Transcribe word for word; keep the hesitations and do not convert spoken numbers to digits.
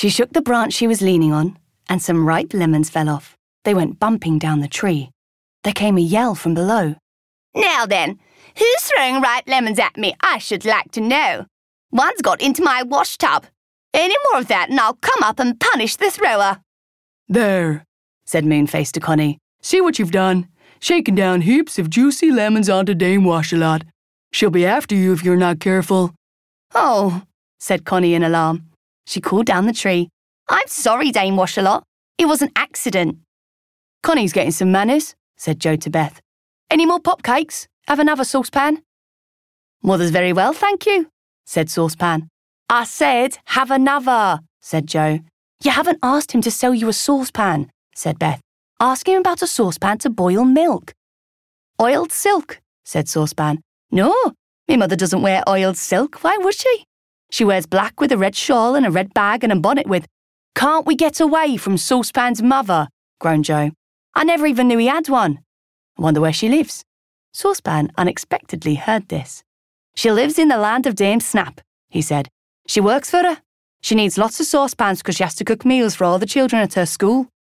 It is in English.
She shook the branch she was leaning on, and some ripe lemons fell off. They went bumping down the tree. There came a yell from below. Now then, who's throwing ripe lemons at me, I should like to know? One's got into my washtub. Any more of that and I'll come up and punish the thrower. There, said Moonface to Connie. See what you've done? Shaking down heaps of juicy lemons onto Dame Washalot. She'll be after you if you're not careful. Oh, said Connie in alarm. She called down the tree. I'm sorry, Dame Washalot. It was an accident. Connie's getting some manners, said Joe to Beth. Any more pop cakes? Have another saucepan? Mother's very well, thank you, said Saucepan. I said, have another, said Joe. You haven't asked him to sell you a saucepan, said Beth. Ask him about a saucepan to boil milk. Oiled silk, said Saucepan. No, me mother doesn't wear oiled silk. Why would she? She wears black with a red shawl and a red bag and a bonnet with. Can't we get away from Saucepan's mother? Groaned Joe. I never even knew he had one. I wonder where she lives. Saucepan unexpectedly heard this. She lives in the land of Dame Snap, he said. She works for her. She needs lots of saucepans because she has to cook meals for all the children at her school.